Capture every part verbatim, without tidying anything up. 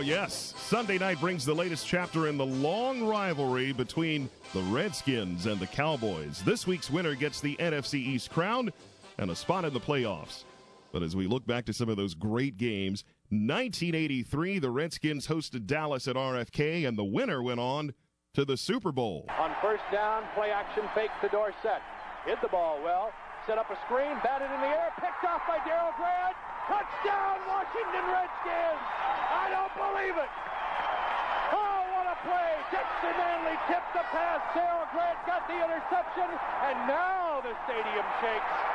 yes. Sunday night brings the latest chapter in the long rivalry between the Redskins and the Cowboys. This week's winner gets the N F C East crown and a spot in the playoffs. But as we look back to some of those great games, nineteen eighty-three, the Redskins hosted Dallas at R F K, and the winner went on to the Super Bowl. On first down, play action fake to Dorsett. Hit the ball well. Set up a screen, batted in the air, picked off by Darryl Grant. Touchdown, Washington Redskins! I don't believe it! Oh, what a play! Dexter Manley tipped the pass. Darryl Grant got the interception, and now the stadium shakes.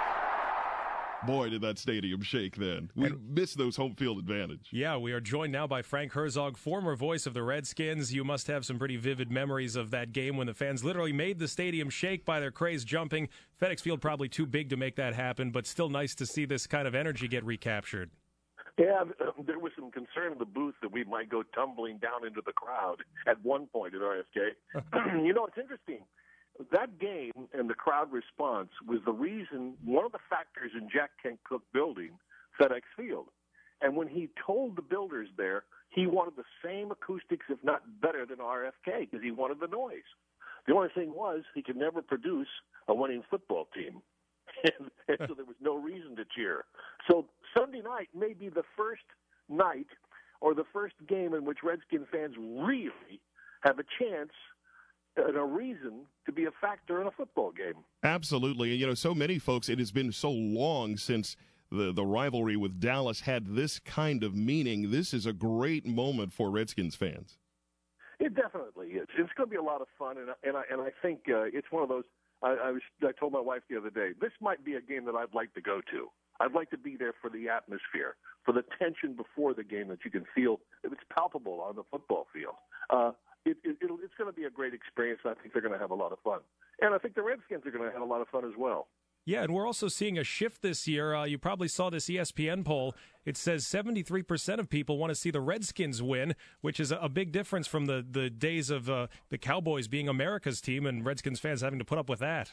Boy, did that stadium shake then. We and, missed those home field advantage. Yeah, we are joined now by Frank Herzog, former voice of the Redskins. You must have some pretty vivid memories of that game when the fans literally made the stadium shake by their crazed jumping. FedEx Field probably too big to make that happen, but still nice to see this kind of energy get recaptured. Yeah, there was some concern in the booth that we might go tumbling down into the crowd at one point at R F K. You know, it's interesting. That game and the crowd response was the reason, one of the factors in Jack Kent Cooke building FedEx Field. And when he told the builders there, he wanted the same acoustics, if not better, than R F K, because he wanted the noise. The only thing was he could never produce a winning football team. and, and so there was no reason to cheer. So Sunday night may be the first night or the first game in which Redskin fans really have a chance and a reason to be a factor in a football game. Absolutely. And, you know, so many folks, it has been so long since the, the rivalry with Dallas had this kind of meaning. This is a great moment for Redskins fans. It definitely is. It's going to be a lot of fun, and, and, I, and I think uh, it's one of those, I, I, was, I told my wife the other day, this might be a game that I'd like to go to. I'd like to be there for the atmosphere, for the tension before the game that you can feel, if it's palpable on the football field. Uh, It, it, it'll, it's going to be a great experience. I think they're going to have a lot of fun. And I think the Redskins are going to have a lot of fun as well. Yeah, and we're also seeing a shift this year. Uh, you probably saw this E S P N poll. It says seventy-three percent of people want to see the Redskins win, which is a big difference from the, the days of uh, the Cowboys being America's team and Redskins fans having to put up with that.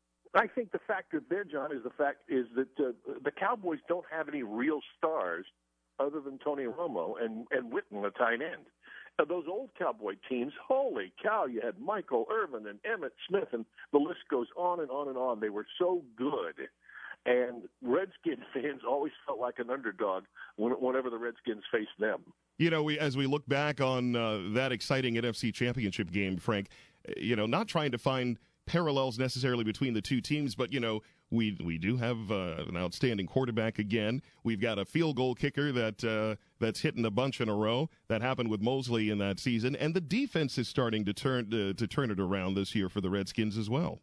I think the factor there, John, is the fact is that uh, the Cowboys don't have any real stars other than Tony Romo and, and Witten, the tight end. Those old Cowboy teams, holy cow, you had Michael Irvin and Emmitt Smith, and the list goes on and on and on. They were so good. And Redskins fans always felt like an underdog whenever the Redskins faced them. You know, we, as we look back on uh, that exciting N F C Championship game, Frank, you know, not trying to find parallels necessarily between the two teams, but, you know, we we do have uh, an outstanding quarterback again. We've got a field goal kicker that uh, that's hitting a bunch in a row. That happened with Mosley in that season, and the defense is starting to turn to, to turn it around this year for the Redskins as well.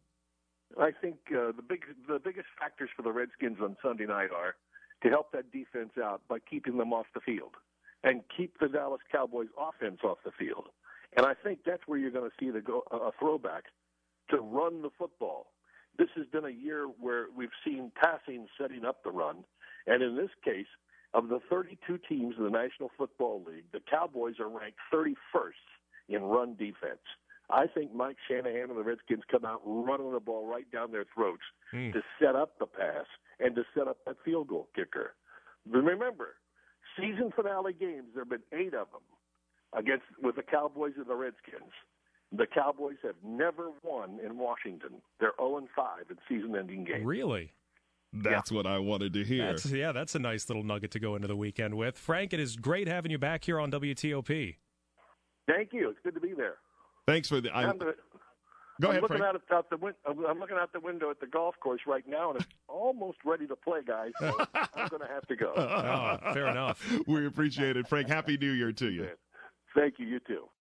I think uh, the big the biggest factors for the Redskins on Sunday night are to help that defense out by keeping them off the field and keep the Dallas Cowboys offense off the field. And I think that's where you're going to see the go, a throwback to run the football. This has been a year where we've seen passing setting up the run. And in this case, of the thirty-two teams in the National Football League, the Cowboys are ranked thirty-first in run defense. I think Mike Shanahan and the Redskins come out running the ball right down their throats mm. to set up the pass and to set up that field goal kicker. But remember, season finale games, there have been eight of them against with the Cowboys and the Redskins. The Cowboys have never won in Washington. They're oh and five in season-ending games. Really? That's yeah. what I wanted to hear. That's, yeah, that's a nice little nugget to go into the weekend with. Frank, it is great having you back here on W T O P. Thank you. It's good to be there. Thanks for the. I'm, I'm, the, go I'm ahead, looking Frank. Out, out the win- I'm looking out the window at the golf course right now, and it's almost ready to play, guys. So I'm going to have to go. Oh, fair enough. We appreciate it, Frank. Happy New Year to you. Thank you. You too.